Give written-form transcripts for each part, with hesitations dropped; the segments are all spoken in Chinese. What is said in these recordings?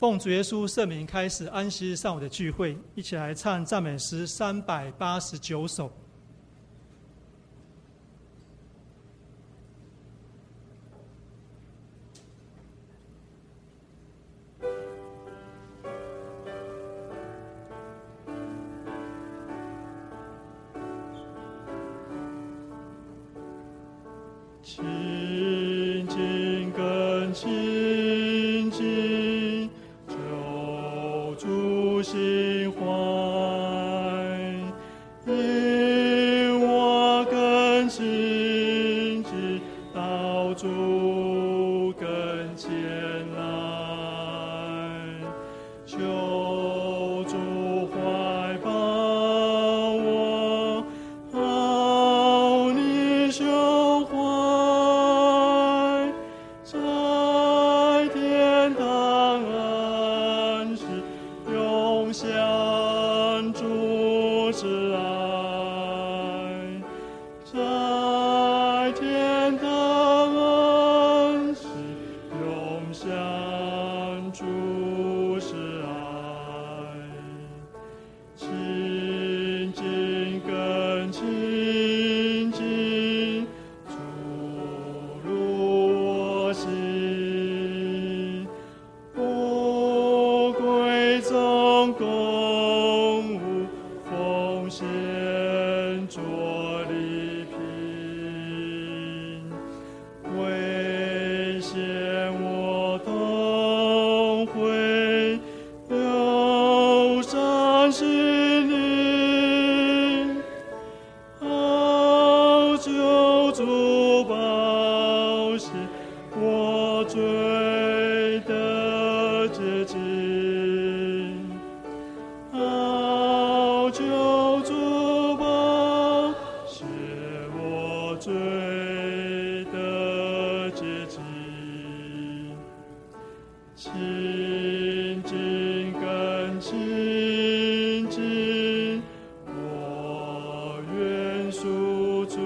奉主耶稣圣名开始安息日上午的聚会，一起来唱赞美诗389首。亲近更亲近，救主心怀，引我更亲近，到主跟前来，求主怀抱我，好你胸怀。在天堂安息，永享主之爱。在天堂安息，永享主之爱。亲近更亲近，主入我心，不贵重供物，奉献作礼品，为献我同会，留善心灵，好救主宝血，我罪的洁净，好救主宝血，我罪的洁净。亲近更亲近，我愿属主，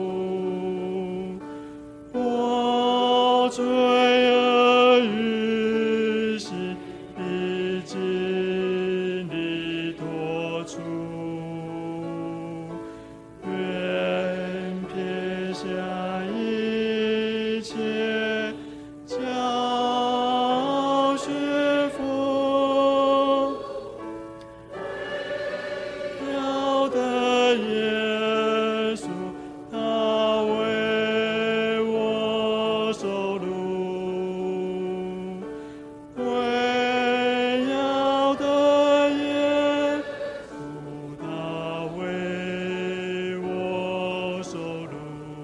我罪恶于心，必经你脱除，愿撇下一切，教学佛，要的耶稣，他为我受辱，为要的耶稣，他为我受辱。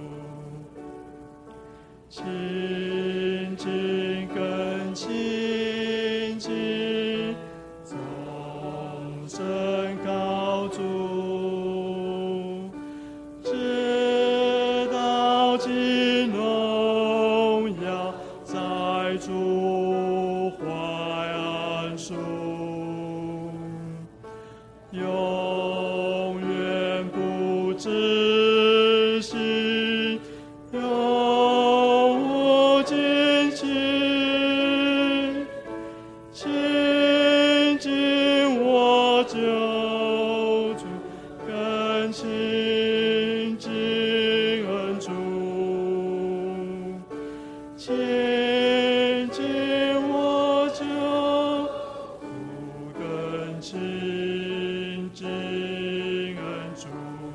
亲近更亲近，终身靠主，直到尽荣耀，在主怀安舒，永远不止息，永无尽期，亲近我救主，更亲近恩主，亲近我救主，更亲近恩主。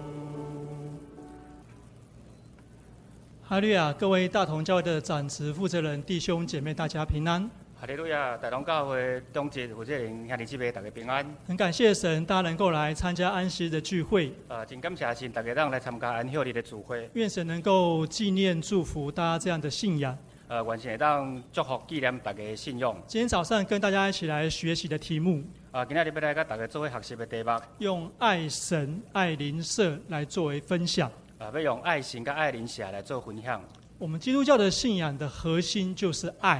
哈利路亚！各位大同教会的长职负责人、弟兄姐妹，大家平安。 哈利路亚！大同教会中职负责人兄弟姊妹，大家平安。 很感谢神，大家能够来参加安息日的聚会。 真感谢神，大家让来参加安息日的聚会。 愿神能够纪念、祝福大家这样的信仰。 完全当祝福纪念大家的信仰。 今天早上跟大家一起来学习的题目， 今天要来跟大家做学习的题目， 用爱神、爱邻舍来作为分享。 要用爱神跟爱邻舍来做分享。 我们基督教的信仰的核心就是爱。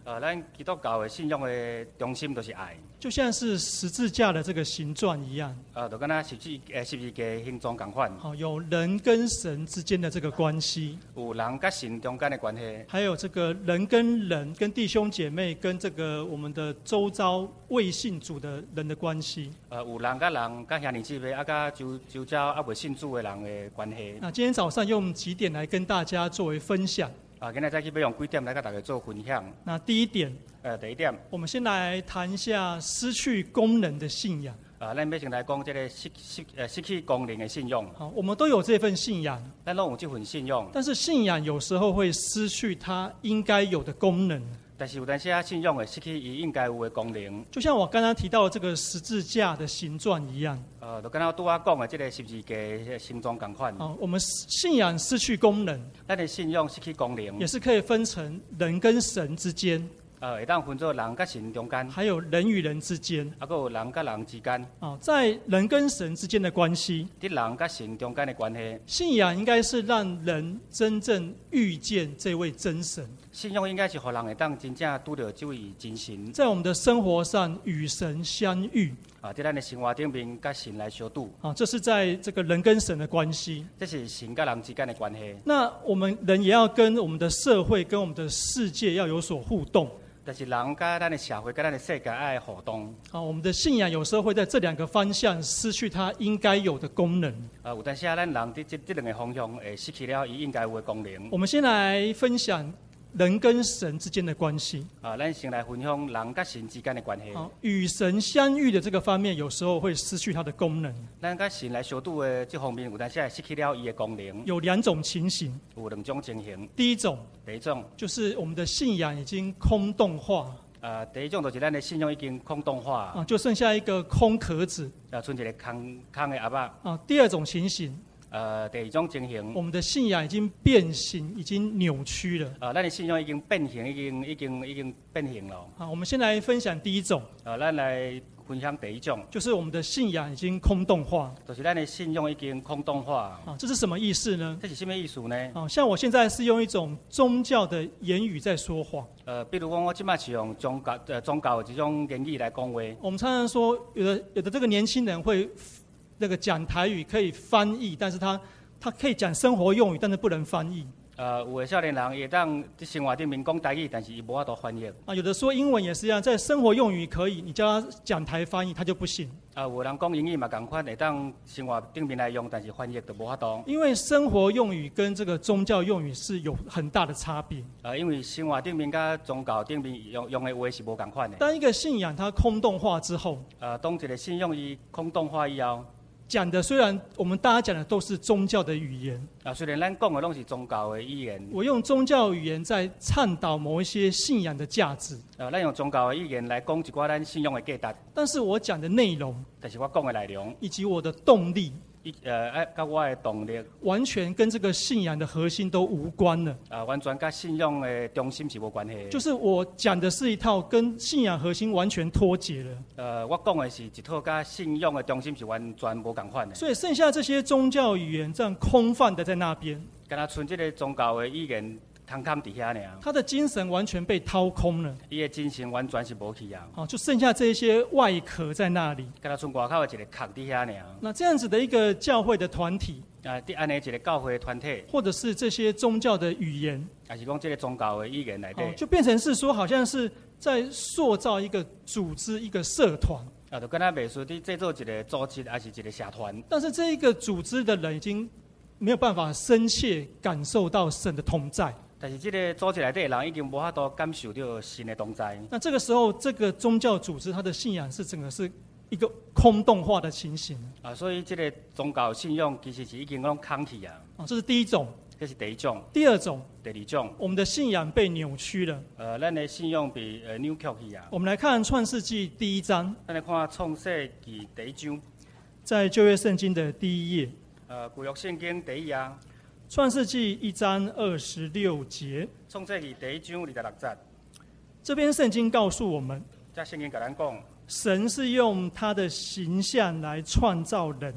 咱基督教的信仰的中心都是爱。 就像是十字架的这个形状一样。 就敢若十字架的形状同款。 好，有人跟神之间的这个关系， 有人甲神中间的关系， 还有这个人跟人、跟弟兄姐妹、跟这个我们的周遭未信主的人的关系。 有人甲人、甲兄弟姊妹，甲周遭未信主的人的关系。 那今天早上用几点来跟大家作为分享。 今日早起要用几点来甲大家做分享。 那第一点， 第一点， 我们先来谈一下失去功能的信仰。 咱要先来讲这个失去功能的信仰。 好，我们都有这份信仰， 咱拢有这份信仰， 但是信仰有时候会失去它应该有的功能。 但是有当时信仰会失去伊应该有的功能。 就像我刚刚提到的这个十字架的形状一样。 就刚刚拄仔讲的这个十字架的形状同款。 我们信仰失去功能， 咱的信仰失去功能， 也是可以分成人跟神之间。 会当分作人甲神中间， 还有人与人之间， 还有人甲人之间。 在人跟神之间的关系， 在人甲神中间的关系， 信仰应该是让人真正遇见这位真神。 信仰应该是让人会当真正拄到这位真神， 在我们的生活上与神相遇。 在咱的生活顶面甲神来相拄。 这是在这个人跟神的关系。 这是神甲人之间的关系。 那我们人也要跟我们的社会、跟我们的世界要有所互动。 但是人甲咱的社会、甲咱的世界爱互动。 我们的信仰有时候会在这两个方向失去它应该有的功能。 有当时咱人在这两个方向会失去了伊应该有的功能。 我们先来分享人跟神之间的关系。 咱先来分享人甲神之间的关系。 与神相遇的这个方面，有时候会失去它的功能。 咱甲神来相拄的这方面，有当时会失去了伊的功能。 有两种情形。 有两种情形。 第一种就是我们的信仰已经空洞化。 第一种就是咱的信仰已经空洞化。 就剩下一个空壳子。 剩一个空的盒仔。 第二种情形。 第二种情形， 我们的信仰已经变形，已经扭曲了。 咱的信仰已经变形，已经变形了。 我们先来分享第一种。 咱来分享第一种， 就是我们的信仰已经空洞化。 就是咱的信仰已经空洞化。 这是什么意思呢？ 这是什么意思呢？ 像我现在是用一种宗教的言语在说话。 比如讲，我现在是用宗教的这种言语来讲话。 我们常常说，有的这个年轻人会。那个讲台语可以翻译，但是他可以讲生活用语，但是不能翻译。 有的少年人会当在生活顶面讲台语，但是伊无法度翻译。 有的说英文也是一样，在生活用语可以，你叫他讲台翻译，他就不行。 有人讲英语嘛，同款会当生活顶面来用，但是翻译就无法度。 因为生活用语跟这个宗教用语是有很大的差别。 因为生活顶面跟宗教顶面用的话是无同款的。 当一个信仰它空洞化之后， 当一个信仰伊空洞化以后。 讲的虽然我们大家讲的都是宗教的语言， 虽然咱讲的拢是宗教的语言， 我用宗教语言在倡导某一些信仰的价值， 咱用宗教的语言来讲一寡咱信仰的价值， 但是我讲的内容， 但是我讲的内容， 以及我的动力， 甲我的动力， 完全跟这个信仰的核心都无关了。 完全跟信仰的中心是无关系。 就是我讲的是一套跟信仰核心完全脱节了。 我讲的是一套跟信仰的中心是完全无同款的。 所以剩下这些宗教语言这样空泛的在那边， 敢若剩这个宗教的语言。空空伫遐尔， 他的精神完全被掏空了， 伊的精神完全是无去啊。 就剩下这些外壳在那里。 敢若剩外口的一个壳伫遐尔。 那这样子的一个教会的团体， 安尼一个教会的团体， 或者是这些宗教的语言， 还是讲这个宗教的语言内底， 就变成是说，好像是在塑造一个组织、一个社团。 就敢若袂输伫制作一个组织，还是一个社团。 但是这一个组织的人已经没有办法深切感受到神的同在。 但是这个组织内底的人已经无法度感受到神的同在。 那这个时候，这个宗教组织它的信仰是整个是一个空洞化的情形。 所以这个宗教信仰其实是已经拢空去啊。 这是第一种。 这是第一种。 第二种。 第二种。 我们的信仰被扭曲了。 咱的信仰被扭曲去啊。 我们来看创世纪第1章。 咱来看创世纪第1章。 在旧约圣经的第1页。 旧约圣经第1页。 创世纪1章26节。 创世纪第1章26节。 这边圣经告诉我们， 这圣经跟咱讲， 神是用他的形象来创造人呐。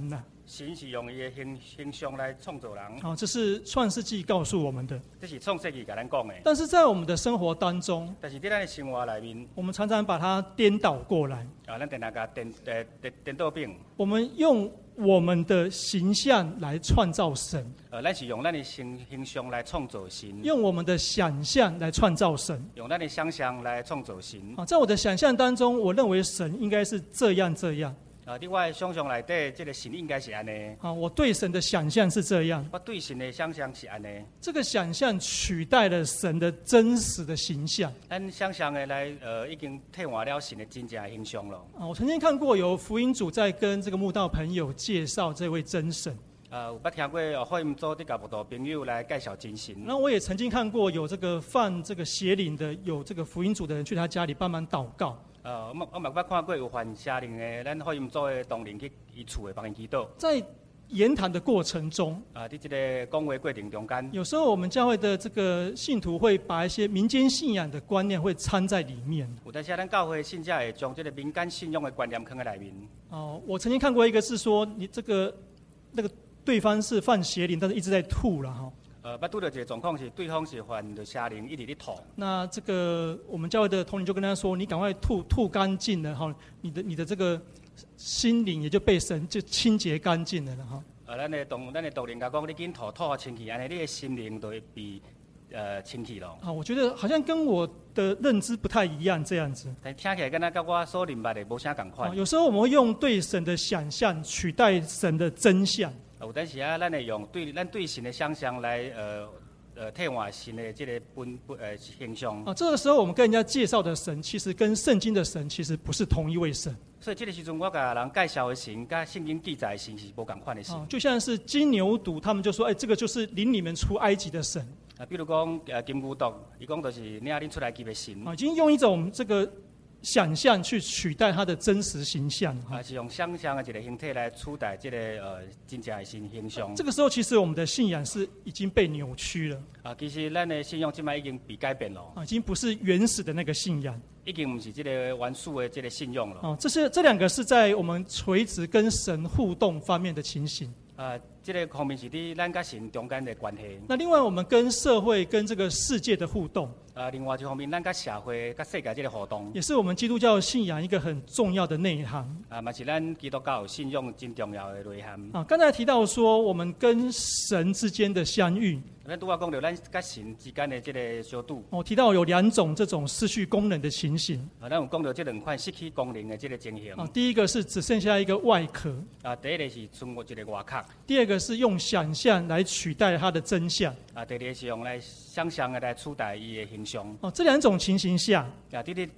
神是用伊的形象来创造人， 啊，这是创世纪告诉我们的。 这是创世纪甲咱讲的。 但是在我们的生活当中， 但是在咱的生活内面， 我们常常把它颠倒过来。 咱定定甲颠倒饼。 我们用我们的形象来创造神， 咱是用咱的形象来创造神， 用我们的想象来创造神。 用咱的想象来创造神。 啊，在我的想象当中，我认为神应该是这样这样。 伫我的想象内底，这个神应该是安尼。 啊，我对神的想象是这样。 我对神的想象是安尼。 这个想象取代了神的真实的形象。 咱想象的来，已经替换了神的真正的形象了。 啊，我曾经看过有福音主在跟这个慕道朋友介绍这位真神。 有捌听过福音组伫甲慕道朋友来介绍真神。 那我也曾经看过有这个犯这个邪灵的，有这个福音主的人去他家里帮忙祷告。 我嘛捌看过有犯邪灵的，咱福音组的同仁去伊厝的帮伊祈祷。 在言谈的过程中， 伫这个讲话过程中间， 有时候我们教会的这个信徒会把一些民间信仰的观念会掺在里面。 有当时咱教会信者会将这个民间信仰的观念放在里面。 哦，我曾经看过一个是说，你这个那个对方是犯邪灵，但是一直在吐了哈。 捌拄到一个状况是，对方是犯着邪灵，一直咧吐。 那这个我们教会的同仁就跟他说：“你赶快吐干净了哈，你的这个心灵也就被神就清洁干净了哈。” 咱的同仁甲讲，你紧吐好清气，安尼你的心灵就会被清气咯。 啊，我觉得好像跟我的认知不太一样这样子。 但听起来跟咱甲我所明白的无啥共款。 有时候我们会用对神的想象取代神的真相。 有当时咱会用咱对神的想象来替换神的这个形象。 啊，这个时候我们跟人家介绍的神，其实跟圣经的神其实不是同一位神。 所以这个时阵，我甲人介绍的神，甲圣经记载的神是无共款的神。 就像是金牛犊，他们就说：“哎，这个就是领你们出埃及的神。” 比如讲金牛犊，伊讲就是领恁出来埃及的神。 已经用一种这个想象去取代他的真实形象。 是用想象的一个形体来取代这个真正的形象。 这个时候，其实我们的信仰是已经被扭曲了。 其实咱的信仰现在已经被改变了。 已经不是原始的那个信仰。 已经不是这个原始的这个信仰了。 这两个是在我们垂直跟神互动方面的情形。 这个方面是伫咱甲神中间的关系。 那另外，我们跟社会、跟这个世界的互动。 另外一方面，咱甲社会、甲世界这个互动， 也是我们基督教信仰一个很重要的内涵。 嘛是咱基督教信仰真重要的内涵。 刚才提到说，我们跟神之间的相遇。 咱拄仔讲到咱甲神之间的这个相拄。 提到有2种这种失去功能的情形。 咱有讲到这2款失去功能的这个情形。 第一个是只剩下一个外壳。 第一个是剩一个外壳。 第二个是用想象来取代它的真相。 第二是用来想象的来取代伊的形象。 这2种情形下， 这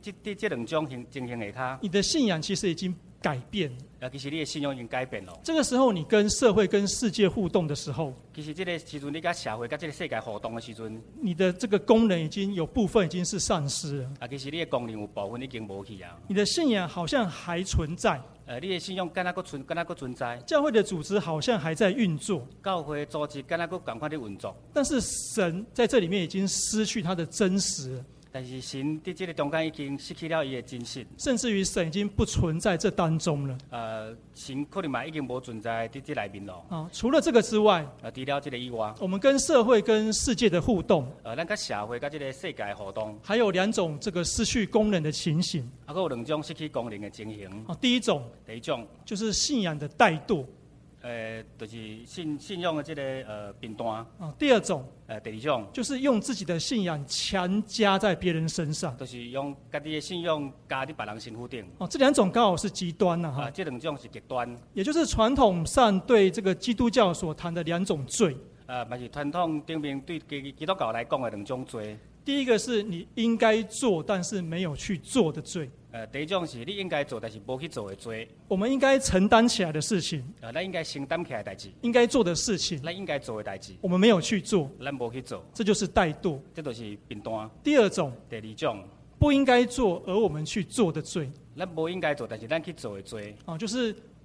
2种情形下， 你的信仰其实已经改变。 其实你的信仰已经改变了。 这个时候，你跟社会、跟世界互动的时候， 其实这个时阵你跟社会、跟这个世界互动的时阵， 你的这个功能已经有部分已经是丧失了。 其实你的功能有部分已经无去啊。 你的信仰好像还存在。 你的信仰敢若佫存在。 教会的组织好像还在运作。 教会组织敢若佫共款在运作。 但是神在这里面已经失去他的真实了。 但是神在这个中间已经失去了伊的真实， 甚至于神已经不存在这当中了。 神可能嘛已经无存在在这内面了。 除了这个之外， 除了这个以外， 我们跟社会、跟世界的互动， 咱跟社会、跟这个世界的互动， 还有2种这个失去功能的情形。 还有2种失去功能的情形。 第一种就是信仰的怠惰。 就是信仰的这个评断。 第二种， 第二种就是用自己的信仰强加在别人身上， 就是用家己的信仰加在别人身躯顶。 这2种刚好是极端呐。 这2种是极端， 也就是传统上对这个基督教所谈的2种罪。 嘛是传统顶面对基督教来讲的2种罪。 第一个是你应该做但是没有去做的罪。 第一种是你应该做但是无去做的罪。 我们应该承担起来的事情， 咱应该承担起来的代志。 应该做的事情， 咱应该做的代志， 我们没有去做， 咱无去做， 这就是怠惰。 这就是评断。 第二种， 第二种， 不应该做而我们去做的罪。 咱无应该做但是咱去做的罪。 就是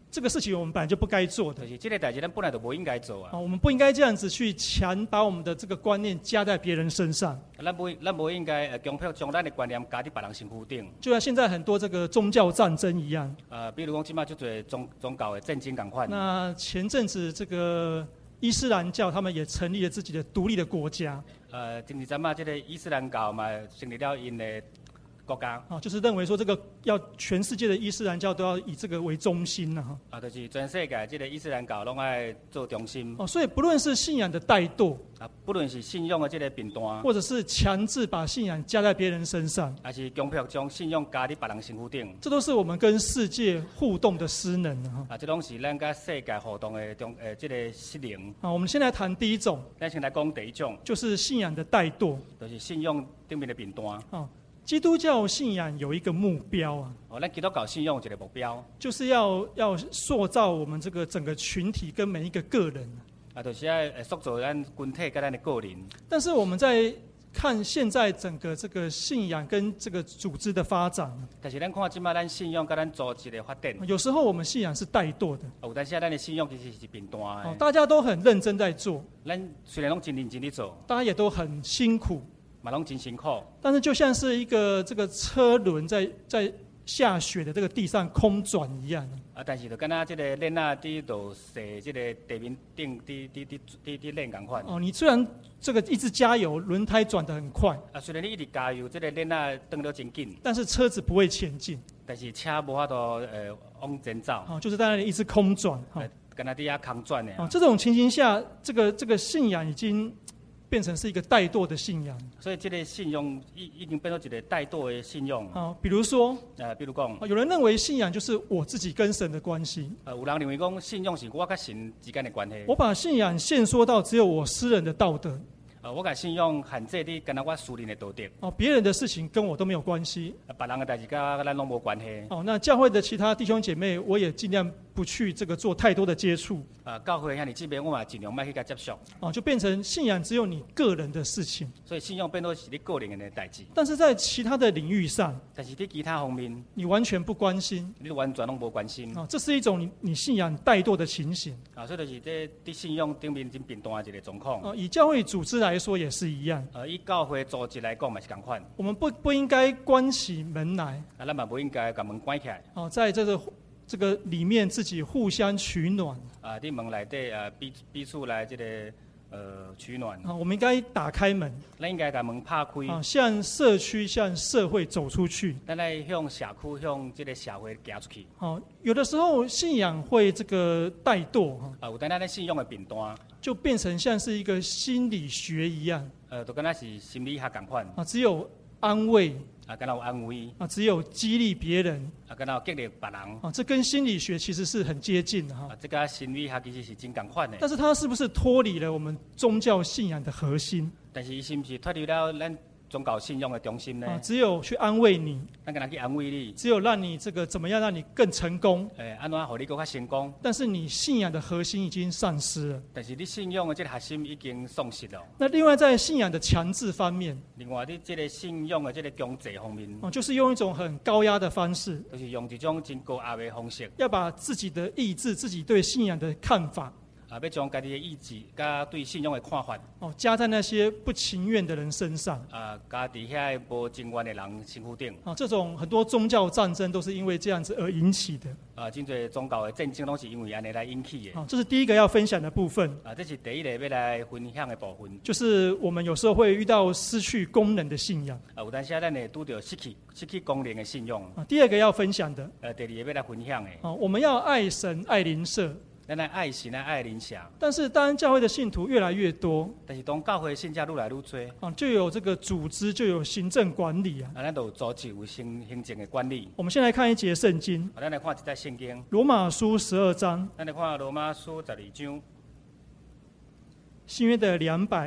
这个事情我们本来就不该做的就是这个代志，咱本来就不应该做啊。 我们不应该这样子去把我们的这个观念加在别人身上。 咱不应该强迫将咱的观念加在别人身躯顶。 就像现在很多这个宗教战争一样。 比如讲，即马就做宗教的战争同款。 那前阵子这个伊斯兰教他们也成立了自己的独立的国家。 前阵嘛，这个伊斯兰教嘛成立了因的国家。 就是认为说这个要全世界的伊斯兰教都要以这个为中心就是全世界这个伊斯兰教拢爱做中心。 所以不论是信仰的怠惰， 不论是信仰的这个片段， 或者是强制把信仰加在别人身上， 还是强迫将信仰加在别人身躯顶， 这都是我们跟世界互动的失能这拢是咱跟世界互动的这个失能。 我们先来谈第一种， 咱先来讲第一种， 就是信仰的怠惰， 就是信仰顶面的片段。 基督教信仰有一个目标咱基督教信仰有一个目标， 就是要塑造我们这个整个群体跟每一个个人就是要塑造咱群体跟咱的个人。 但是我们在看现在整个这个信仰跟这个组织的发展， 但是咱看即马咱信仰跟咱组织的发展， 有时候我们信仰是怠惰的， 有但是咱的信仰其实是片段的。 大家都很认真在做， 咱虽然拢真认真地做， 大家也都很辛苦。 嘛拢真辛苦， 但是就像是一个这个车轮在下雪的这个地上空转一样但是就敢若这个链仔伫度踅这个地面顶伫链共款。 你虽然这个一直加油，轮胎转得很快虽然你一直加油，这个链仔转得真紧， 但是车子不会前进， 但是车无法度往前走， 就是在那里一直空转敢若伫遐空转的。 这种情形下，这个信仰已经变成是一个怠惰的信仰， 所以这个信仰已经变成一个怠惰的信仰。 比如说， 比如讲， 有人认为信仰就是我自己跟神的关系。 有人认为讲信仰是我跟神之间的关系。 我把信仰限缩到只有我私人的道德。 我把信仰限制伫跟我私人的道德。 别人的事情跟我都没有关系。 别人的代志跟咱拢无关系。 那教会的其他弟兄姐妹，我也尽量不去这个做太多的接触。 教会遐尼这边我嘛尽量莫去甲接触。 就变成信仰只有你个人的事情。 所以信仰变做是你个人的代志。 但是在其他的领域上， 但是在其他方面， 你完全不关心。 你完全拢无关心。 这是一种你信仰怠惰的情形。 所以就是在信仰顶面真片段的一个状况。 以教会组织来说也是一样。 以教会组织来讲嘛是同款。 我们不应该关起门来。 咱嘛不应该把门关起来。 在这个里面自己互相取暖。 在门内底彼此来这个取暖。 我们应该打开门。 咱应该把门拍开。 向社区、向社会走出去。 咱来向社区、向这个社会行出去。 有的时候信仰会这个怠惰。 有但咱信仰的片段， 就变成像是一个心理学一样。 就跟那是心理学同款。 只有安慰。 跟那有安慰。 只有激励别人。 跟那有激励别人。 这跟心理学其实是很接近的这跟心理学其实是真同款的。 但是它是不是脱离了我们宗教信仰的核心？ 但是是不是脱离了咱宗教信仰的中心呢？ 只有去安慰你， 咱跟人去安慰你， 只有让你这个怎么样让你更成功？ 安怎互你更较成功？ 但是你信仰的核心已经丧失了。 但是你信仰的这个核心已经丧失了。 那另外在信仰的强制方面， 另外你这个信仰的这个强制方面， 就是用一种很高压的方式， 就是用一种真高压的方式， 要把自己的意志、自己对信仰的看法。 要将家己的意志、甲对信仰的看法， 加在那些不情愿的人身上。 加伫遐无情愿的人身躯顶。 这种很多宗教战争都是因为这样子而引起的。 真侪宗教的战争拢是因为安尼来引起的。 这是第一个要分享的部分。 这是第一个要来分享的部分。 就是我们有时候会遇到失去功能的信仰。 有当时咱会拄到失去功能的信仰。 第二个要分享的。 第二个要来分享的。 我们要爱神、爱邻舍。 咱来爱神来爱邻舍。 但是当教会的信徒越来越多， 但是当教会信者愈来愈多， 就有这个组织，就有行政管理咱就有组织有行政的管理。 我们先来看一节圣经。 咱来看一节圣经。 罗马书12章。 咱来看罗马书12章。 新约的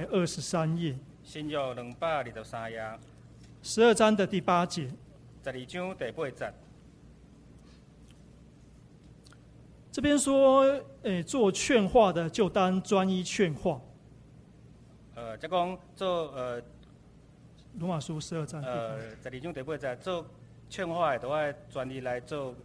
223页。 新约223页。 12章的第8节。 12章第8节。 这边说，做劝化的就当专一劝化。 即讲做罗马书12章。 12章第8节做劝化的，都要专一来做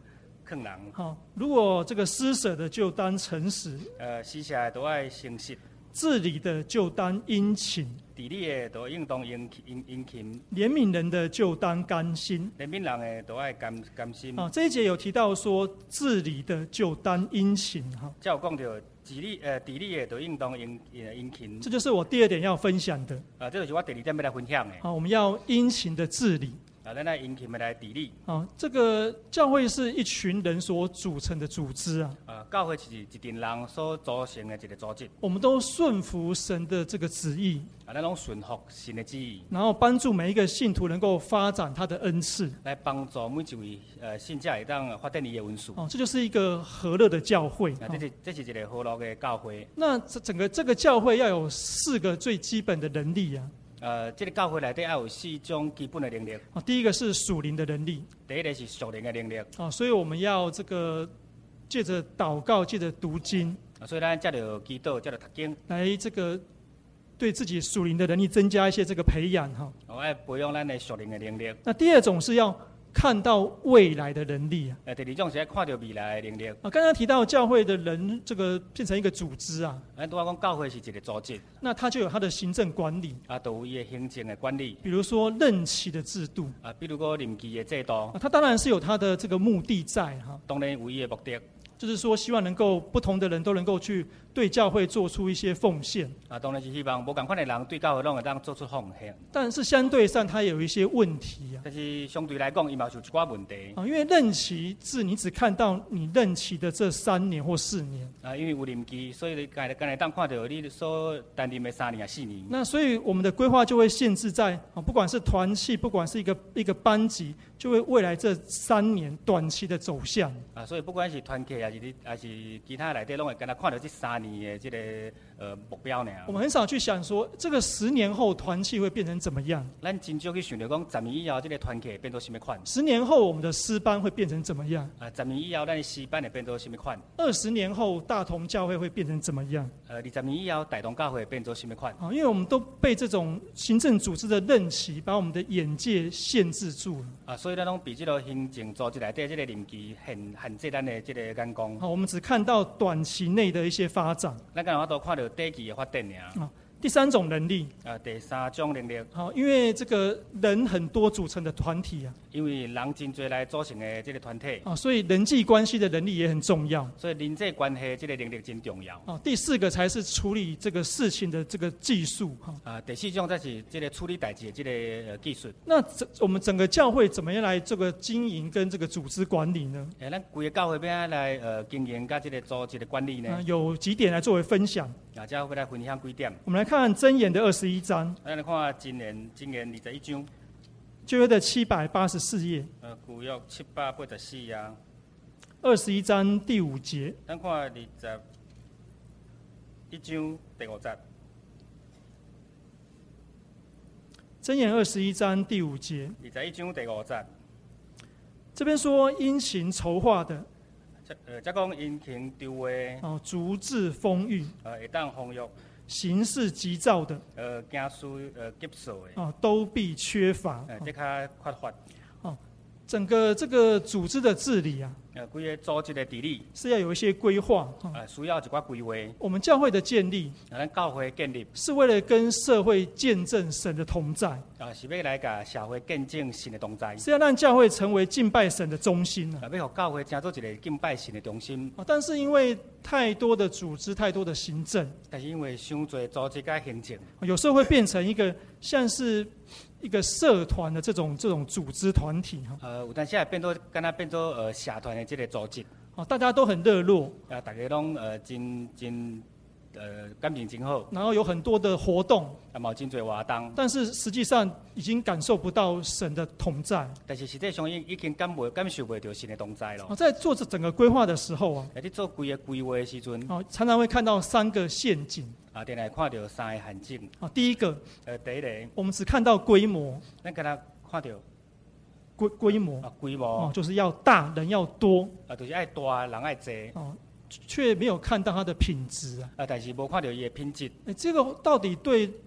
劝人。 好，如果这个施舍的就当诚实， 施舍的都爱诚实， 治理的就当殷勤， 治理的都应当殷勤， 怜悯人的就当甘心。 怜悯人的都爱甘心。 这一节有提到说，治理的就当殷勤。哈， 才有讲到治理的都应当殷勤。 这就是我第二点要分享的。 这就是我第二点要来分享的。 我们要殷勤的治理。 咱来殷勤的来治理。 这个教会是一群人所组成的组织啊。 教会是一群人所组成的一个组织。 我们都顺服神的这个旨意。 咱拢顺服神的旨意。 然后帮助每一个信徒能够发展他的恩赐。 来帮助每一位信者会当发展伊的恩赐。 这就是一个和乐的教会。 这是一个和乐的教会。 那整个这个教会要有4个最基本的能力啊。 这个教会内底要有4种基本的能力。 第一个是属灵的能力。 第一个是属灵的能力。 所以我们要这个借着祷告，借着读经。 所以咱才着祈祷，才着读经。 来这个对自己属灵的能力增加一些这个培养哈。 要培养咱的属灵的能力。 那第二种是要看到未来的能力啊。 第二种是要看到未来的能力。 刚刚提到教会的人这个变成一个组织啊。 咱拄仔讲教会是一个组织。 那它就有它的行政管理。 都有伊的行政的管理。 比如说任期的制度。 比如说任期的制度。 它当然是有它的这个目的在哈。 当然有伊的目的。 就是说，希望能够不同的人都能够去对教会做出一些奉献。 当然是希望无同款的人对教会拢会当做出奉献。 但是相对上，它有一些问题啊。 但是相对来讲，伊嘛有一寡问题。 因为任期制，你只看到你任期的这3年或4年。 因为有任期，所以你刚才当看到你所担任的3年啊4年。 那所以我们的规划就会限制在不管是团契，不管是一个班级，就会未来这3年短期的走向。 所以不管是团契还是其他内底，拢会跟他看到这3年的这个目标呢。 我们很少去想说，这个10年后团契会变成怎么样。 咱真少去想到讲10年以后，这个团契会变做什么款。 10年后我们的诗班会变成怎么样 ？10年以后，咱的诗班会变做什么款 ？20年后大同教会会变成怎么样 ？20年以后大同教会会变做什么款？ 因为我们都被这种行政组织的任期把我们的眼界限制住了。 所以咱拢被这个行政组织内底这个任期限制咱的这个眼光。 我们只看到短期内的一些发展。 咱敢有法度看到短期的发展尔。 第3种能力。 第3种能力。 因为这个人很多组成的团体啊。 因为人真多来组成的这个团体。 所以人际关系的能力也很重要。 所以人际关系这个能力真重要。 第4个才是处理这个事情的这个技术。 第4种才是这个处理代志的这个技术。 那我们整个教会怎么样来这个经营跟这个组织管理呢？ 咱规个教会要安来经营跟这个组织的管理呢？ 有几点来作为分享。 这会来分享几点。 我们来看箴言的21章。 咱来看箴言21章。 旧约的784页。 旧约784页。 21章第5节。 咱看21章第5节。 箴言21章第5节。 21章第5节。 这边说殷勤筹划的。 再讲殷勤筹划。 足智丰裕。 会当丰裕。 行事急躁的。 行事急躁的。 都必缺乏。 这较缺乏。 整个这个组织的治理啊。 规个组织的治理是要有一些规划。 需要一寡规划。 我们教会的建立。 咱教会建立。 是为了跟社会见证神的同在。 是要来甲社会见证神的同在。 是要让教会成为敬拜神的中心要让教会成做一个敬拜神的中心。 但是因为太多的组织，太多的行政。 但是因为伤多组织甲行政。 有时候会变成一个像是一个社团的这种组织团体。 有当时也变做敢若变做社团的这个组织。 大家都很热络。 大家拢真感情真好。 然后有很多的活动。 嘛有真多活动。 但是实际上已经感受不到神的同在。 但是实际上已经感受不到神的同在了。 在做这整个规划的时候啊。 在做规个规划的时阵。 常常会看到3个陷阱。 定来看到3个陷阱。 第一个。 第一个。 我们只看到规模。 咱敢若看到。 规模。 规模。 就是要大，人要多。 就是爱大，人爱多。 却没有看到它的品质啊。 但是无看到伊的品质。 这个到底对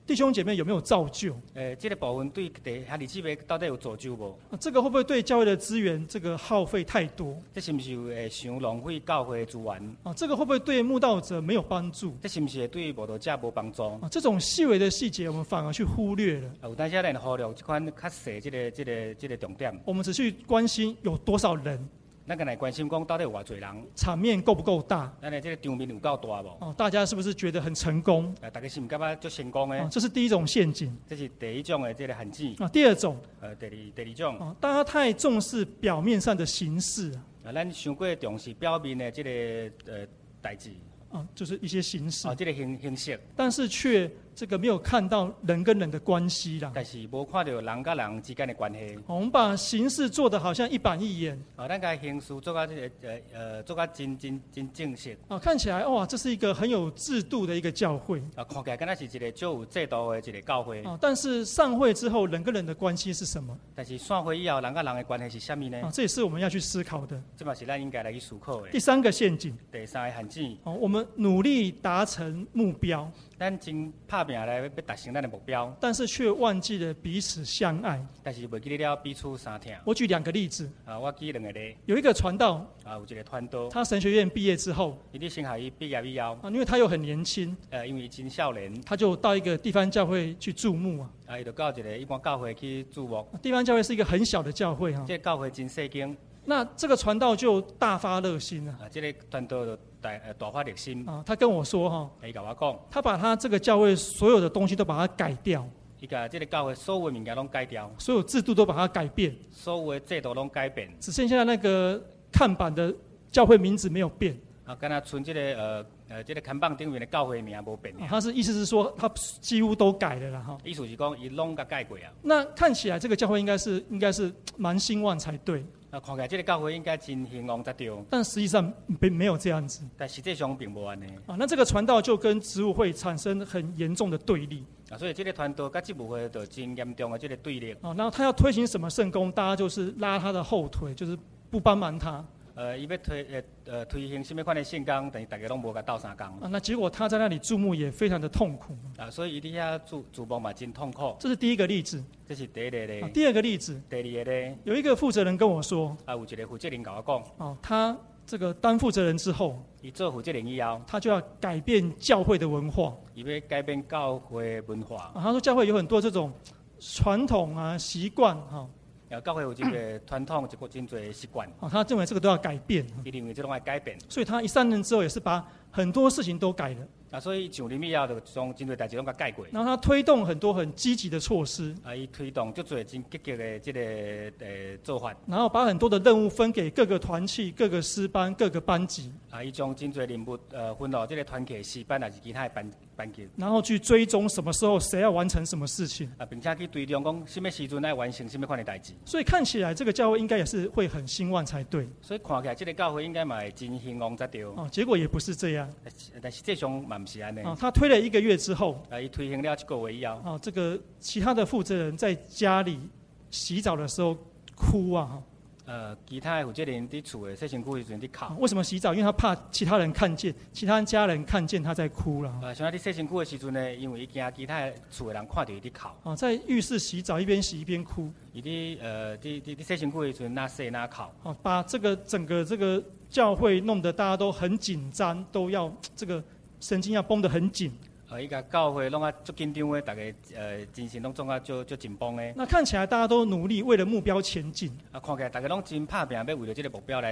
弟兄姐妹有没有造就？ 这个部分对兄弟姊妹到底有造就无？ 这个会不会对教会的资源这个耗费太多？ 这是不是会伤浪费教会的资源？ 这个会不会对慕道者没有帮助？ 这是不是会对慕道者无帮助？ 这种细微的细节，我们反而去忽略了。 有当时咱忽略这款较细这个重点。 我们只去关心有多少人。 咱个来关心讲到底有偌侪人， 场面够不够大？ 咱的这个场面有够大无？ 大家是不是觉得很成功？ 大家是唔感觉足成功的？ 这是第一种陷阱。 这是第一种的这个陷阱。 第二种。 第二种。 大家太重视表面上的形式。 咱伤过重视表面的这个代志。 就是一些形式。 这个形式。但是却这个没有看到人跟人的关系啦。 但是无看到人跟人之间的关系。 我们把形式做得好像一板一眼。 咱个形式做到这个做到真正式。 看起来哇，这是一个很有制度的一个教会。 看起来敢若是一个最有制度的一个教会。 但是散会之后，人跟人的关系是什么？ 但是散会以后，人跟人的关系是什么呢？ 这也是我们要去思考的。 这嘛是咱应该来去思考的。 第三个陷阱。 第三个陷阱。 我们努力达成目标。 咱真拍拼来要达成咱的目标， 但是却忘记了彼此相爱。 但是忘记了彼此相听。 我举2个例子。 我举2个例。 有一个传道。 有一个传道。 他神学院毕业之后。 伊伫神学院毕业以后。 因为他又很年轻。 因为真少年。 他就到一个地方教会去注目伊就到一个一般教会去注目。 地方教会是一个很小的教会这个教会真细间。 那这个传道就大发热心了。 这个传道就大发热心。 他跟我说伊甲我讲， 他把他这个教会所有的东西都把它改掉。 伊甲这个教会所有物件拢改掉。 所有制度都把它改变。 所有的制度拢改变。 只剩下那个看板的教会名字没有变。 敢若存这个这个看板顶面的教会名无变。 他是意思是说，他几乎都改了啦意思是讲，伊拢甲改过啊。 那看起来这个教会应该是蛮兴旺才对。 看起来这个教会应该真兴旺才对。 但实际上并没有这样子。 但实际上并无安尼。 那这个传道就跟职务会产生很严重的对立。 所以这个传道跟职务会就真严重的这个对立。 然后他要推行什么圣工，大家就是拉他的后腿，就是不帮忙他。 伊要推行什么款的圣工，但是大家拢无甲斗相共。 那结果他在那里注目也非常的痛苦。 所以伊伫遐注目嘛真痛苦。 这是第一个例子。 这是第一个例。 第二个例子。 第二个例。 有一个负责人跟我说。 有一个负责人甲我讲。 他这个当负责人之后。 伊做负责人以后。他就要改变教会的文化。 伊要改变教会文化。 他说教会有很多这种传统习惯教会有真个传统，一个真侪习惯。 他认为这个都要改变。 伊认为这拢要改变。 所以他一上任之后，也是把很多事情都改了。 所以上任以后，就将真侪代志拢甲改过。 然后他推动很多很积极的措施。 伊推动足侪真积极的这个做法。 然后把很多的任务分给各个团契、各个师班、各个班级。 伊将真侪任务分到这个团体、师班还是其他的班级。 然后去追踪什么时候谁要完成什么事情。 并且去追踪讲什么时阵来完成什么款的代志。 所以看起来这个教会应该也是会很兴旺才对。 所以看起来这个教会应该嘛会真兴旺才对。 结果也不是这样。 但实际上嘛不是安尼。 他推了1个月之后。 伊推行了1个月以后。 这个其他的负责人在家里洗澡的时候哭啊。 其他的负责人伫厝的洗身躯的时阵伫哭。 为什么洗澡？因为他怕其他人看见，其他家人看见他在哭了。 像伫洗身躯的时阵呢，因为伊惊其他厝的人看到伊伫哭。 在浴室洗澡，一边洗一边哭。 伊伫洗身躯的时阵，哪洗哪哭。 把这个整个这个教会弄得大家都很紧张，都要这个神经要绷得很紧。 伊甲教会拢足紧张的，大家精神拢总足紧绷的。 那看起来大家都努力为了目标前进。 看起来大家拢真拍拼，要为了这个目标来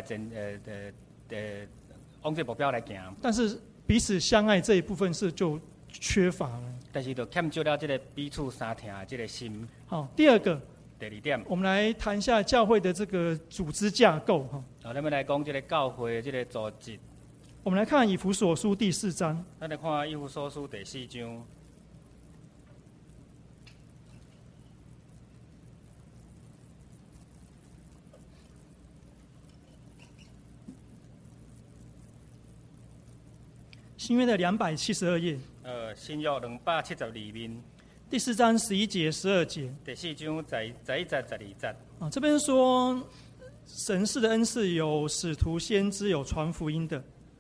往这个目标来行。 但是彼此相爱这一部分是就缺乏了。 但是就欠缺了这个彼此相听的这个心。 第二个。 第二点。我们来谈一下教会的这个组织架构咱们来讲这个教会的这个组织。 我们来看以弗所书第4章。 咱来看以弗所书第4章。 新约的272页。 新约272面。 第4章11节、12节。 第4章11节、12节。 这边说神赐的恩赐有使徒、先知，有传福音的。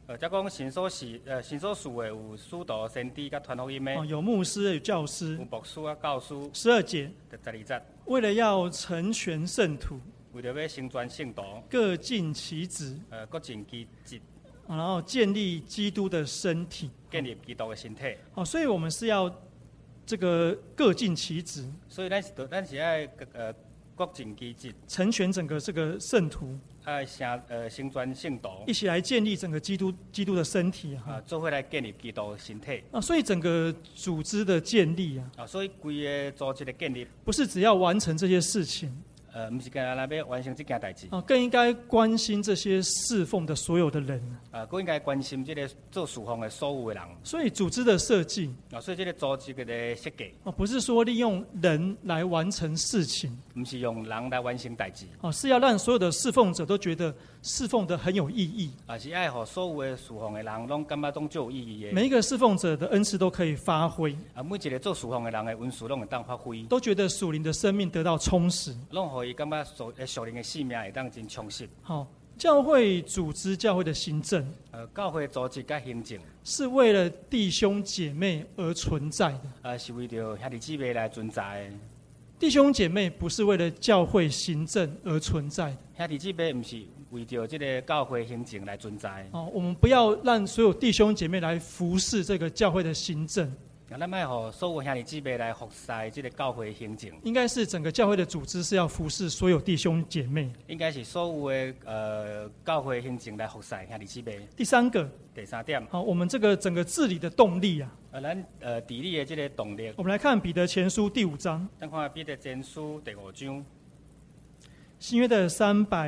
再讲神所事的有使徒、先知甲传福音的， 有牧师、有教师有。牧师啊、教师。 12节， 第12节， 为了要成全圣徒， 为了要成全圣徒， 各尽其职， 各尽其职， 然后建立基督的身体。 建立基督的身体。 所以我们是要这个各尽其职， 所以咱是要各尽其职， 成全整个这个圣徒， 成全圣徒， 一起来建立整个基督的身体做伙来建立基督的身体。 所以整个组织的建立所以规个组织的建立， 不是只要完成这些事情， 不是干那要完成这件代志， 更应该关心这些侍奉的所有的人， 更应该关心这个做侍奉的所有的人。 所以组织的设计， 所以这个组织的设计， 不是说利用人来完成事情， 不是用人来完成代志， 是要让所有的侍奉者都觉得侍奉的很有意义， 是爱让所有的侍奉的人拢感觉都最有意义的。 每一个侍奉者的恩赐都可以发挥， 每一个做侍奉的人的恩赐拢会当发挥， 都觉得属灵的生命得到充实， 拢互伊感觉属灵的生命会当真充实。 教会组织、教会的行政， 教会组织甲行政， 是为了弟兄姐妹而存在的。 是为着兄弟姊妹来存在的。 弟兄姐妹不是为了教会行政而存在的。 兄弟姊妹不是为着这个教会行政来存在。 我们不要让所有弟兄姐妹来服侍这个教会的行政。 咱卖互所有兄弟姊妹来服侍这个教会行政。 应该是整个教会的组织是要服侍所有弟兄姐妹。 应该是所有的教会行政来服侍兄弟姊妹。 第三点，我们这个整个治理的动力咱治理的这个动力。 我们来看彼得前书第5章。 咱看彼得前书第5章。 新约的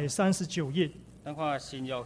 339页。 咱看新约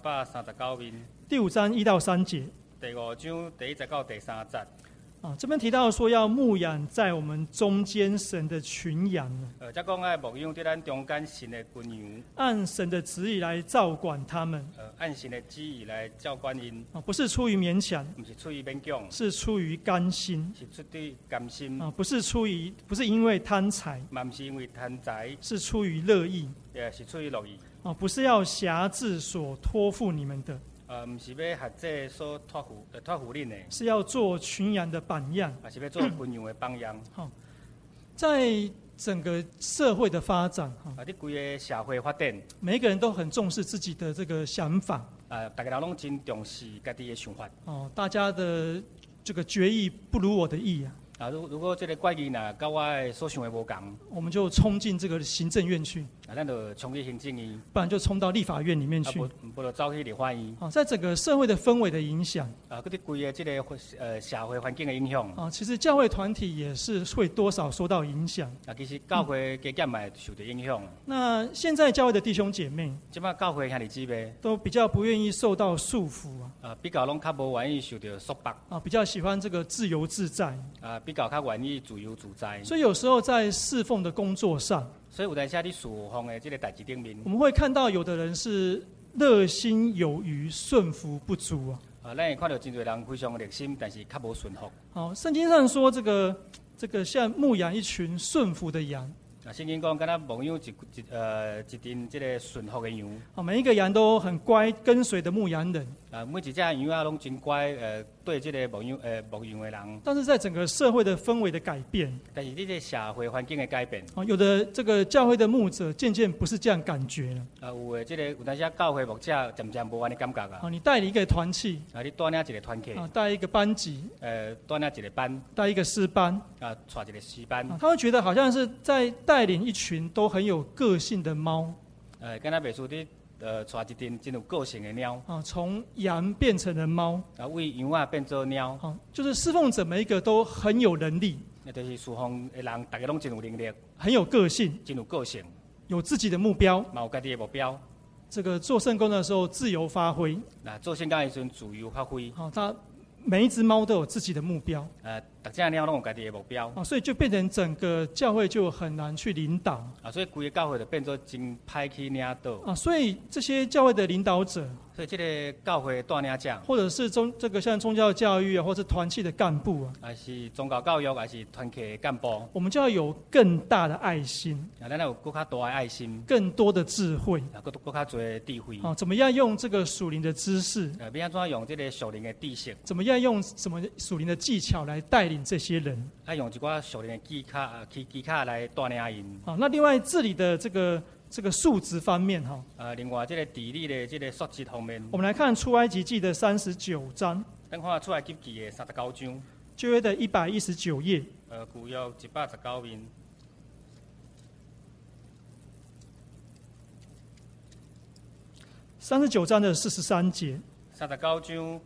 339面。 第5章1到3节。 第5章第1节到第3节。 这边提到说要牧养在我们中间神的群羊。 再讲爱牧养在咱中间神的群羊。按神的旨意来照管他们。 按神的旨意来照管因。 不是出于勉强。 不是出于勉强。 是出于甘心。 是出于甘心。 不是因为贪财。 嘛不是因为贪财。 是出于乐意。 也是出于乐意。 不是要辖制所托付你们的。 不是要辖制所托付恁的， 是要做群羊的榜样， 是要做群羊的榜样。 在整个社会的发展， 你规个社会发展， 每一个人都很重视自己的这个想法。 大家拢真重视家己的想法。 大家的这个决议不如我的意如果这个决议呐，跟我所想的无同， 我们就冲进这个行政院去。 咱就冲去行政院， 不然就冲到立法院里面去。 不就走去立法院。 在整个社会的氛围的影响， 嗰啲规个这个社会环境的影响。 其实教会团体也是会多少受到影响。 其实教会加减也受到影响。 那现在教会的弟兄姐妹， 即摆教会兄弟姊妹都比较不愿意受到束缚比较拢较无愿意受到束缚。 比较喜欢这个自由自在。 比较较愿意自由自在。 所以有时候在侍奉的工作上， 所以有当时你侍奉的这个代志顶面， 我们会看到有的人是热心有余，顺服不足咱会看到真多人非常热心，但是较无顺服。 圣经上说这个像牧养一群顺服的羊。 圣经讲，敢若牧养一群这个顺服的羊。 每一个羊都很乖，跟随的牧羊人。 每一只羊拢真乖，对这个牧羊的人。 但是在整个社会的氛围的改变， 但是这个社会环境的改变， 有的这个教会的牧者渐渐不是这样感觉了。 有当时教会牧者渐渐无安尼感觉你带领一个团契， 你带领一个团契， 带一个班级， 带领一个班， 带一个诗班， 带一个诗班， 他会觉得好像是在带领一群都很有个性的猫。 敢若袂输你带一群真有个性的猫。 从羊变成了猫。 为羊变做猫。 就是侍奉者每一个都很有能力。 就是侍奉的人，大家拢真有能力， 很有个性， 真有个性， 有自己的目标， 有家己的目标。 这个做圣工的时候自由发挥。 做圣工的时候自由发挥。 他每一只猫都有自己的目标。 大家了拢有家己的目标啊，所以就变成整个教会就很难去领导啊，所以规个教会就变做真歹去领导啊，所以这些教会的领导者， 所以这个教会带领者， 或者是像宗教教育啊，或是团契的干部啊， 还是宗教教育，还是团契的干部， 我们就要有更大的爱心， 啊，咱有更较大的爱心， 更多的智慧， 啊，更较多的智慧， 啊，怎么样用这个属灵的知识， 要安怎用这个属灵的知识， 怎么样用什么属灵的技巧来带领这些人， 要用一寡属灵的技巧来带领因。 啊，那另外治理的这个数值方面哈， 另外这个治理的这个数值方面， 我们来看出埃及记的39章， 咱看出来记记的39章， 旧约的119页， 旧约119面。 39章的43节 39章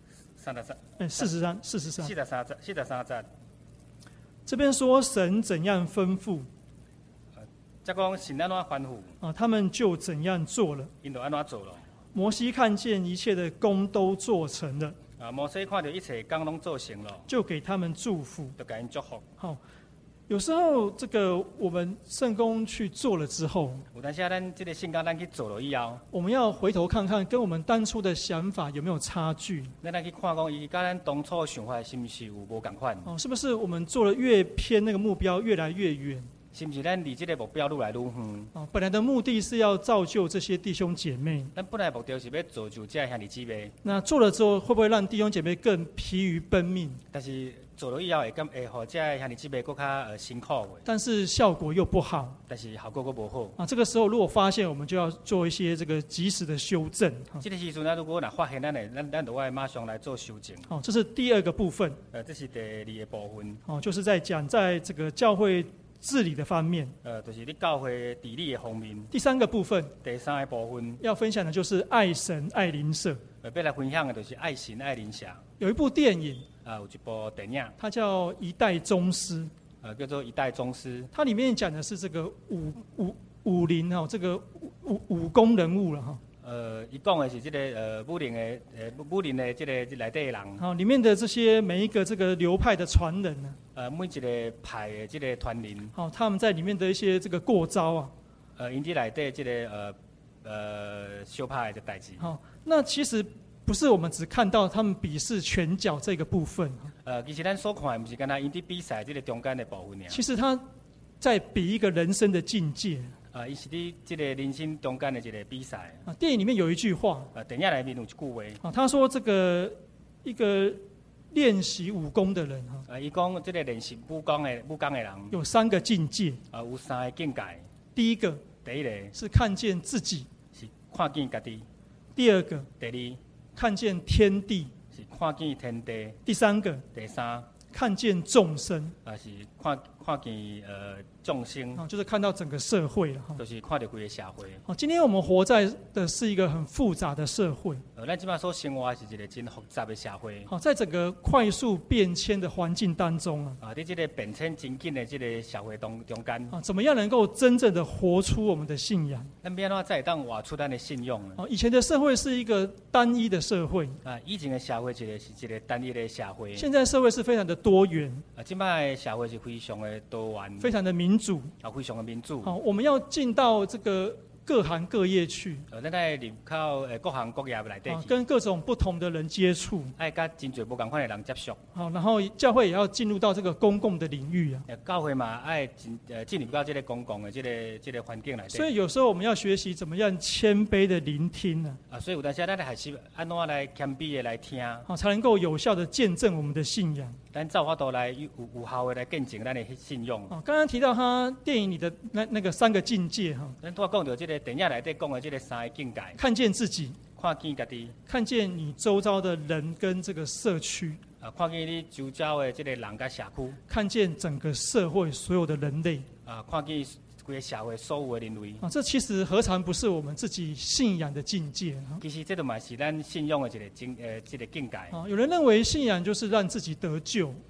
43节， 这边说神怎样吩咐再讲神安怎吩咐， 啊，他们就怎样做了。 因就安怎做了。 摩西看见一切的工都做成了， 摩西看到一切工拢做成了， 就给他们祝福， 就给因祝福。 好，有时候这个我们圣工去做了之后， 有当时咱这个圣工咱去做了以后， 我们要回头看看，跟我们当初的想法有没有差距？ 咱去看讲，伊甲咱当初想法是不是有无共款？ 哦，是不是我们做了越偏那个目标越来越远？ 是不是咱离这个目标愈来愈远？ 哦，本来的目的是要造就这些弟兄姐妹， 咱本来目标是要造就这兄弟姊妹。 那做了之后，会不会让弟兄姐妹更疲于奔命？ 但是做了以后，会互这兄弟姊妹更较辛苦的。 但是效果又不好， 但是效果佫无好。 啊，这个时候如果发现，我们就要做一些这个及时的修正。 这个时阵，如果发现咱就要马上来做修正。 哦，这是第二个部分。 这是第二个部分。 哦，就是在讲在这个教会治理的方面。 就是你教会治理的方面。 第三个部分。 第三个部分要分享的就是爱神爱邻舍。 要来分享的就是爱神爱邻舍。 有一部电影。 有一部电影。它叫《一代宗师》。 叫做《一代宗师》。 它里面讲的是这个武林哈，这个武功人物了哈。 伊讲的是这个武林的这个内底的人。 好，里面的这些每一个这个流派的传人呢。 每一个派的这个传人。 好，他们在里面的一些这个过招啊。 因这内底这个修派的代志。 好，那其实不是我们只看到他们比试拳脚这个部分。 其实咱所看的不是干那因伫比赛这个中间的部分。 其实他在比一个人生的境界。 伊是伫这个人生中间的一个比赛。 电影里面有一句话。 电影里面有一句话。 他说这个一个练习武功的人伊讲这个练习武功的人有3个境界。 有3个境界。 第一个是看见自己， 是看见家己； 第二个， 第二看见天地， 是看见天地； 第三个，看见众生， 是看见众生， 就是看到整个社会了， 就是看到规个社会。 今天我们活在的是一个很复杂的社会， 咱即摆所生活是一个真复杂的社会。 在整个快速变迁的环境当中在这个变迁真紧的这个社会中间， 怎么样能够真正的活出我们的信仰？ 咱要安怎才会当活出咱的信用呢？ 以前的社会是一个单一的社会， 以前的社会是一个单一的社会。 现在社会是非常的多元， 即摆的社会是非常的多元， 非常的民主， 非常的民主。 我们要进到这个各行各业去， 咱在入口各行各业内底去， 跟各种不同的人接触， 爱甲真侪无共款的人接触。 好，然后教会也要进入到这个公共的领域啊。 教会嘛，爱进入到这个公共的这个环境内底。 所以有时候我们要学习怎么样谦卑的聆听啊。 所以有当时咱还是安怎来谦卑的来听， 好，才能够有效的见证我们的信仰。 咱照法度来有效的来见证咱的信用。 刚刚提到他电影里的那个3个境界哈。 咱拄讲到这个电影内底讲的这个3个境界。 看见自己， 看见家己， 看见你周遭的人跟这个社区。 看见你周遭的这个人甲社区。 看见整个社会所有的人类。 看见规个社会所有的人类。 这其实何尝不是我们自己信仰的境界？ 其实这都嘛是咱信仰的一个境界。 有人认为信仰就是让自己得救。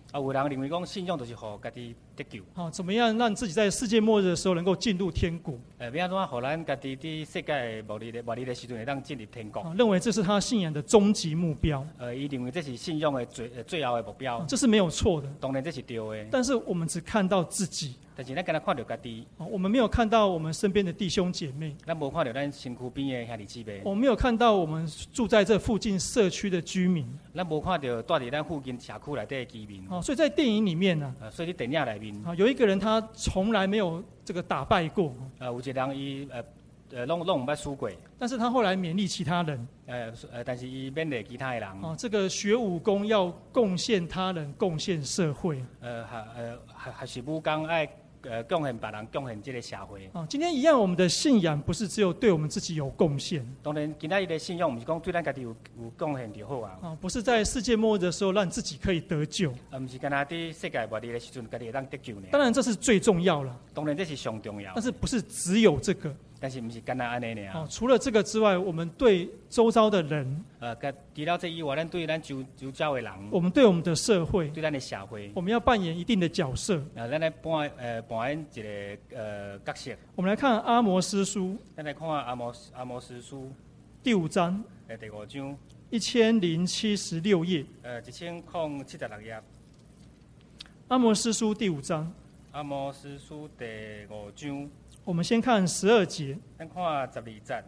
有人认为讲信仰就是互家己得救。 怎么样让自己在世界末日的时候能够进入天国？ 要安怎互咱家己伫世界末日的时阵会当进入天国？ 认为这是他信仰的终极目标。 伊认为这是信仰的最后的目标。 这是没有错的。 当然这是对的。 但是我们只看到自己。 但是咱敢若看到家己。 我们没有看到我们身边的弟兄姐妹。 咱无看到咱身躯边的兄弟姊妹。 我们没有看到我们住在这附近社区的居民。 咱无看到住伫咱附近社区内底的居民。 所以在电影里面呢， 所以电影里面， 有一个人他从来没有这个打败过。 有一个人伊拢唔捌输过。 但是他后来勉励其他人。 但是伊勉励其他的人。 这个学武功要贡献他人，贡献社会。 还是武功爱贡献别人，贡献这个社会。 今天一样，我们的信仰不是只有对我们自己有贡献。 当然，今仔日的信仰不是讲对咱家己有贡献就好啊。 不是在世界末日的时候让自己可以得救。 不是干那伫世界末日的时阵，家己会当得救呢。 当然这是最重要了。 当然这是上重要。 但是不是只有这个？ 但是不是干那安尼呢？ 除了这个之外，我们对周遭的人， 除了这以外，咱对咱周遭的人， 我们对我们的社会， 对咱的社会， 我们要扮演一定的角色。 咱来扮演一个角色。 我们来看阿摩司书， 咱来看阿摩司书第5章， 第5章 1076页 ，1076页。 阿摩司书第5章， 阿摩司书第5章。 我们先看12节。 咱看12节。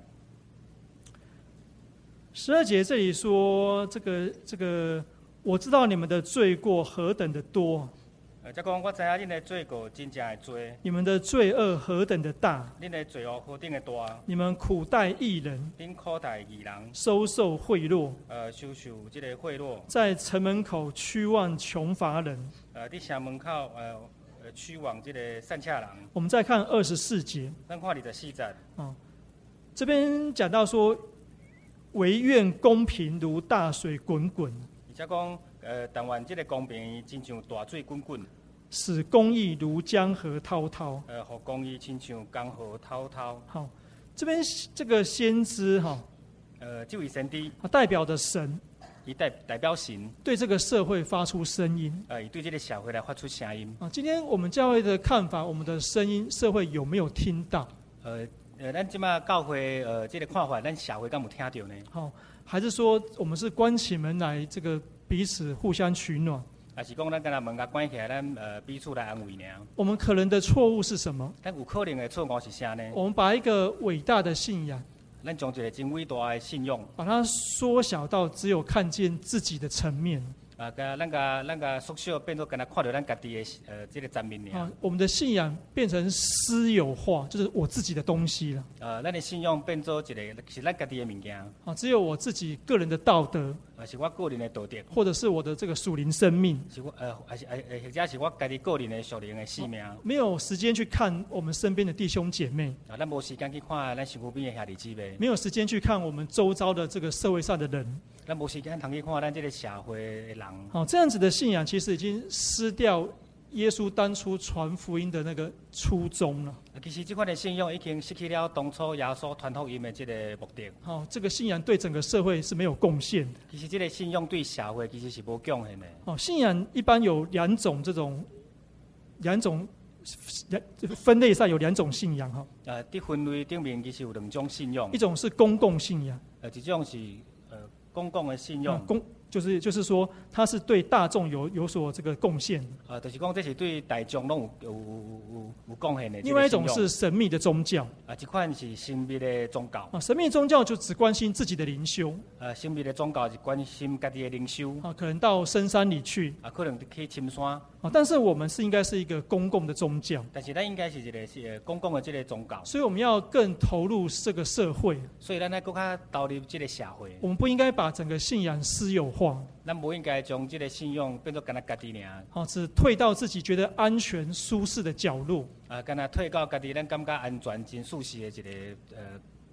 12节这里说，这个，我知道你们的罪过何等的多。 再讲，我知影恁的罪过真正的多。 你们的罪恶何等的大。 恁的罪恶何等的大。 你们苦待义人。 恁苦待义人。 收受贿赂。 收受这个贿赂。 在城门口驱望穷乏人。 伫城门口驱往这个善恰人。 我们再看24节。 咱看24节。 这边讲到说，惟愿公平如大水滚滚。 而且讲，但愿这个公平真像大水滚滚。 使公义如江河滔滔。 互公义亲像江河滔滔。 好，这边这个先知这位先知， 代表的神。 伊代表神对这个社会发出声音， 伊对这个社会来发出声音。 今天我们教会的看法，我们的声音，社会有没有听到？ 咱即马教会这个看法，咱社会敢有听到呢？ 还是说我们是关起门来，这个彼此互相取暖？ 还是讲咱敢若门甲关起来，咱彼此来安慰呢？ 我们可能的错误是什么？ 咱有可能的错误是啥呢？ 我们把一个伟大的信仰。 咱将一个真伟大的信仰， 把它缩小到只有看见自己的层面。 咱个缩小变做跟他看到咱家己的这个层面尔。 我们的信仰变成私有化，就是我自己的东西了。 咱的信仰变做一个是咱家己的物件。 只有我自己个人的道德。 是我个人的道德， 或者是我的这个属灵生命， 是我或者是我家己个人的属灵的生命。 没有时间去看我们身边的弟兄姐妹。 咱无时间去看咱身躯边的兄弟姊妹。 没有时间去看我们周遭的这个社会上的人。 咱无时间通去看咱这个社会的人。 这样子的信仰其实已经失掉耶稣当初传福音的那个初衷了。 其实这款的信仰已经失去了当初耶稣传福音的这个目的。 这个信仰对整个社会是没有贡献的。 其实这个信仰对社会其实是无贡献的。 信仰一般有两种分类上有2种信仰在分类顶面其实有2种信仰。 一种是公共信仰。 一种是公共的信仰。 就是说，它是对大众有所这个贡献。 就是讲这是对大众拢有贡献的。 另外一种是神秘的宗教。 这款是神秘的宗教。 神秘宗教就只关心自己的灵修。 神秘的宗教是关心家己的灵修。 可能到深山里去。 可能去深山。 但是我们应该是一个公共的宗教。 但是咱应该是一个公共的这个宗教。 所以我们要更投入这个社会。 所以咱要更加投入这个社会。 我们不应该把整个信仰私有化。 咱不应该将这个信仰变作干那家己尔。 只退到自己觉得安全舒适的角落。 干那退到家己咱感觉安全真舒适的一个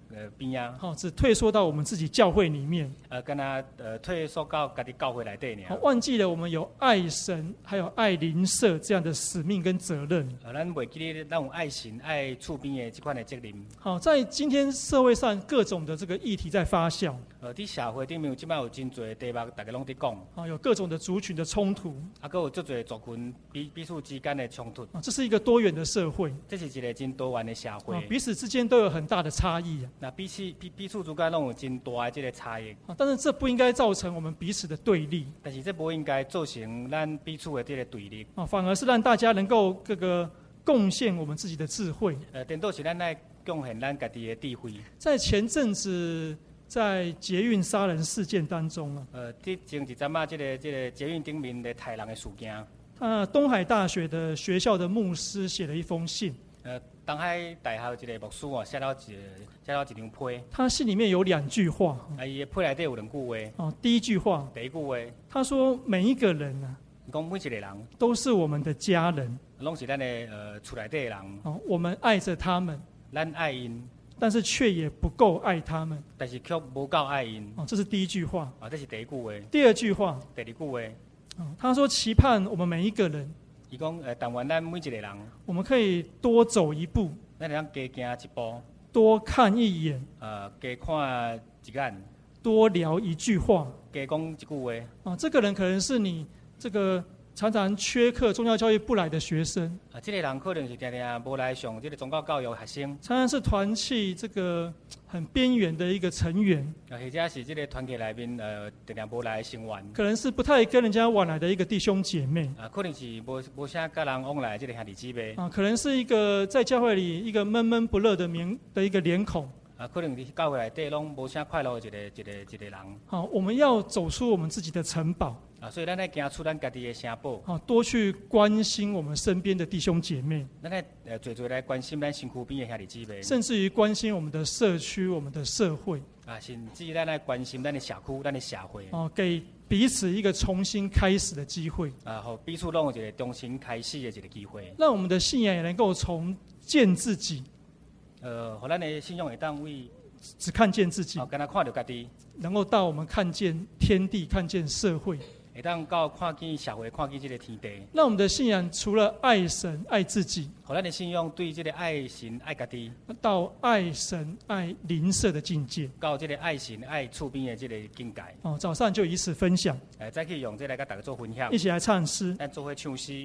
边啊， 只退缩到我们自己教会里面， 敢若退缩到家己教会内底尔。 忘记了我们有爱神还有爱邻舍这样的使命跟责任。 咱袂记得咱有爱神、爱厝边的这款的责任。 在今天社会上各种的这个议题在发酵。 伫社会顶面即摆有真侪题目，大家拢伫讲。 有各种的族群的冲突。 还有足侪族群彼此之间的冲突。 这是一个多元的社会。 这是一个真多元的社会。 彼此之间都有很大的差异。 那彼此之间拢有真大的这个差异。 但是这不应该造成我们彼此的对立。 但是这不应该造成咱彼此的这个对立。 反而是让大家能够贡献我们自己的智慧。 颠倒是咱来贡献咱家己的智慧。 在前阵子在捷运杀人事件当中前一阵这个捷运顶面的杀人的事件。 东海大学的学校的牧师写了一封信。 东海大学一个牧师写了一张批。 他信里面有2句话。 伊的批内底有2句话。第一句话。 第一句话。 他说每一个人讲每一个人都是我们的家人。 拢是咱的厝内底的人。 我们爱着他们。 咱爱因。 但是却也不够爱他们。 但是却无够爱因。 这是第一句话。 这是第一句话。 第二句话。 第二句话。 他说期盼我们每一个人。 伊讲但愿咱每一个人。 我们可以多走一步。 咱能加行一步。 多看一眼。 加看一眼。 多聊一句话。 加讲一句话。 这个人可能是你常常缺课宗教教育不来的学生。 这个人可能是常常无来上这个宗教教育学生。 常常是团契很边缘的一个成员。 或者是这个团体内面常常无来的成员。 可能是不太跟人家往来的一个弟兄姐妹。 可能是无啥跟人往来的这个兄弟姊妹。 可能是一个在教会里一个闷闷不乐的一个脸孔。 可能伫教会内底拢无啥快乐的一个人。 我们要走出我们自己的城堡。 所以咱来行出咱家己的城堡。 多去关心我们身边的弟兄姐妹。 咱来多来关心咱身躯边的兄弟姊妹。 甚至于关心我们的社区、我们的社会。 甚至咱来关心咱的社区、咱的社会。 给彼此一个重新开始的机会。 互彼此拢有一个重新开始的一个机会。 让我们的信仰也能够重建自己。 互咱的信仰会当为只看见自己。 敢若看到家己。 能够到我们看见天地、看见社会。 会当到看见社会、看见这个天地。 让我们的信仰除了爱神、爱自己， 互咱的信仰对这个爱神、爱家己， 到爱神、爱邻舍的境界， 到这个爱神、爱厝边的这个境界。 早上就以此分享。 再去用这来跟大家做分享。 一起来唱诗。 咱做伙唱诗。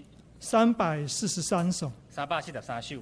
343首。 343首。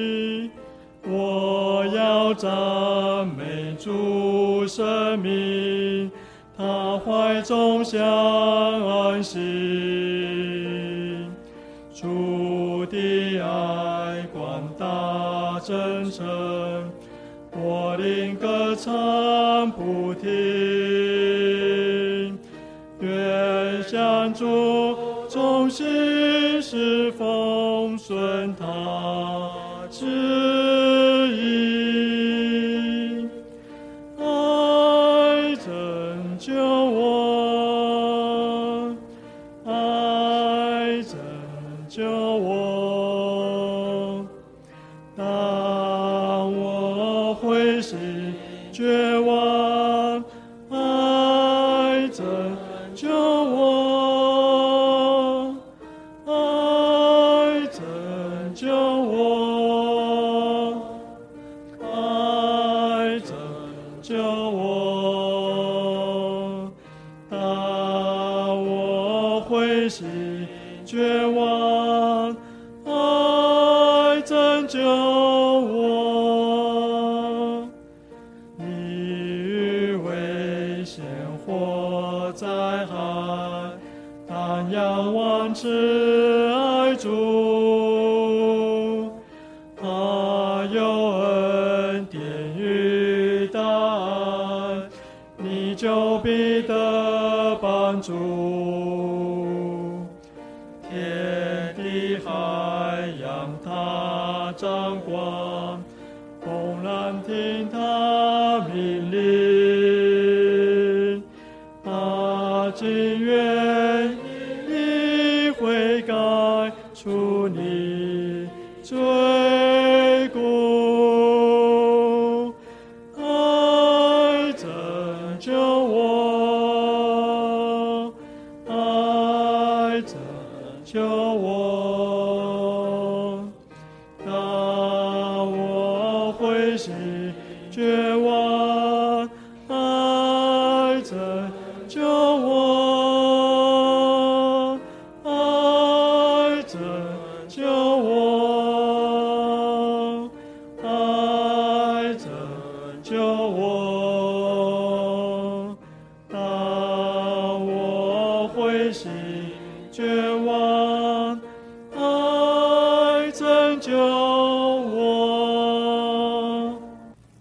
赞美主生命。 中享安息。主的爱广大真诚，我灵歌唱不停。愿向主忠心侍奉，顺他旨意。爱拯救我，爱拯救我。当我灰心绝望，爱拯救我，爱拯救我，爱拯救我。当我灰心绝望，爱拯救我。你与危险或灾害，但仰望慈爱主，他有恩典与大爱，你就必得帮助。天地海洋他掌管，风浪听他命令。他竟愿意悔改，除你罪过。爱拯救我，爱拯救我。当我灰心绝望，爱拯救我，爱拯救我，爱拯救我。当我灰心绝望，